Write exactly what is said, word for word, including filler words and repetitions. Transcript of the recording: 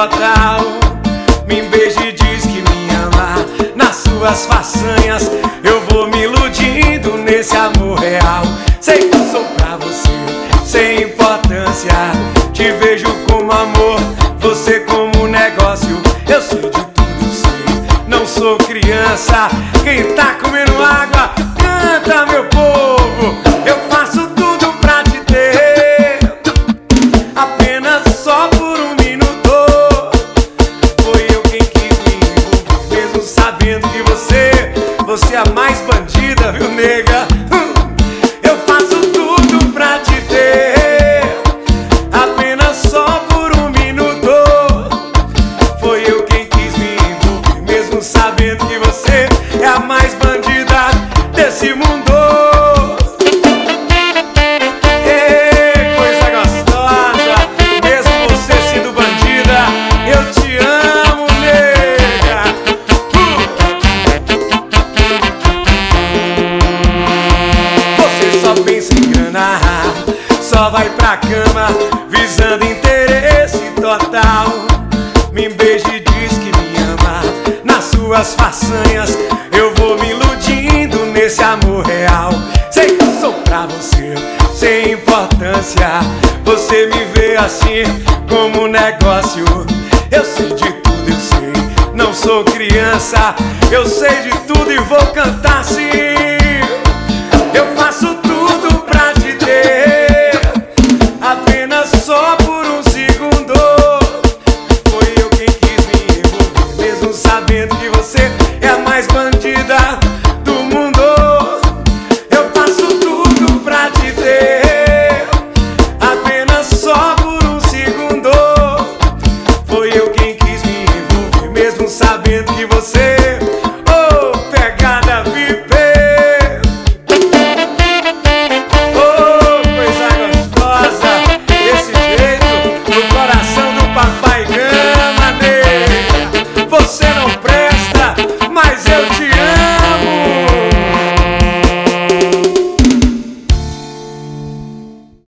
total. Me beija e diz que me ama. Nas suas façanhas eu vou me iludindo nesse amor real. Sei que sou pra você sem importância. Te vejo como amor, você como negócio. Eu sei de tudo, eu sei, não sou criança. Quem tá comendo água, canta, meu povo. Eu faço tudo pra te ter, apenas só por um minuto. Foi eu quem quis me envolver, mesmo sabendo que você, você é a mais bandida, viu, nega? Eu faço tudo pra te ter, apenas só por um minuto. Foi eu quem quis me envolver, mesmo sabendo que você é a mais bandida desse mundo. Ei, coisa gostosa, mesmo você sendo bandida, eu te amo, nega. uh. Você só pensa em grana, só vai pra cama visando interesse total. Me beija e diz que me ama. Nas suas façanhas eu vou me iludindo nesse amor real. Sei que sou pra você sem importância. Você me vê assim como um negócio. Eu sei de tudo, eu sei, não sou criança. Eu sei de tudo e vou cantar assim. Eu faço tudo pra te ter, apenas só por um segundo. Foi eu quem quis me envolver, mesmo sabendo que você é a mais bandida do mundo. Eu faço tudo pra te ter, apenas só por um segundo. Foi eu quem quis me envolver, mesmo sabendo que você